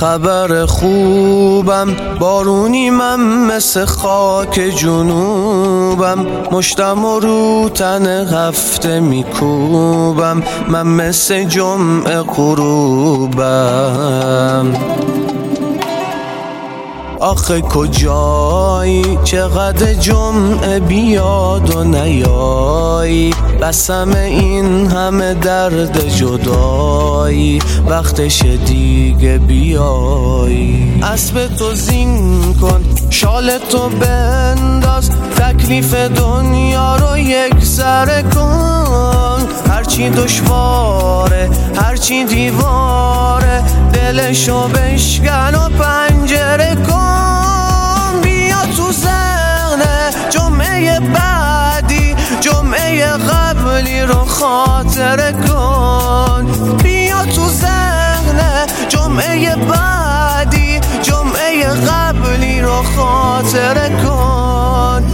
خبر خوبم، بارونی من مثل خاک جنوبم، مشتم و رو تن هفته میکوبم، من مثل جمعه غروبم. آخه کجایی چقدر جمعه بیاد و نیایی، بسم این همه درد جدایی، وقتش دیگه بیایی. اسب تو زین کن، شال تو بنداز، تکلیف دنیا رو یک سره کن. هرچی دشواره هرچی دیواره، دلشو بشکن و پنجره کن. بیا تو ذهن جمعه بعدی، جمعه قبلی رو خاطره کن. بیا تو ذهن جمعه بعدی، جمعه قبلی رو خاطره کن.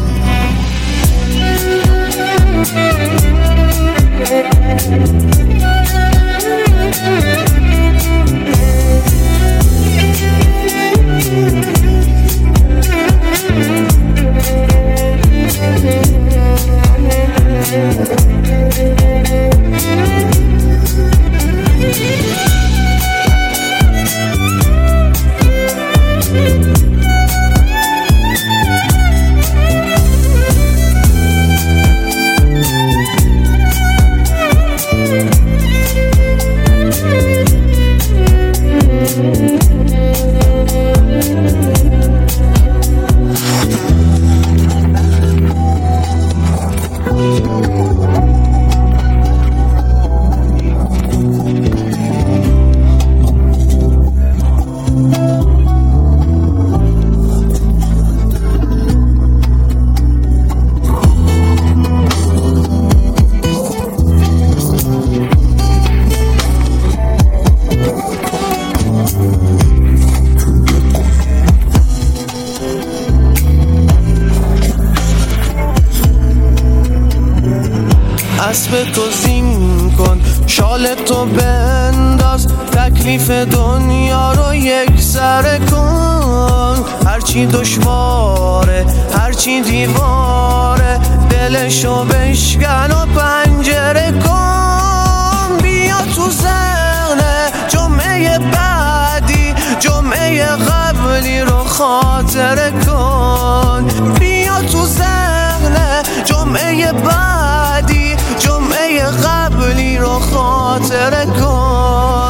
اسب تو زین کن، شال تو بنداز، تکلیف دنیا رو یک سره کن. هرچی دشواره هرچی دیواره، دلشو بشکن و پنجره کن. بیا تو ذهن جمعه بعدی، جمعه قبلی رو خاطره کن. بیا تو ذهن جمعه بعدی، جمعه قبلی رو خاطره کن.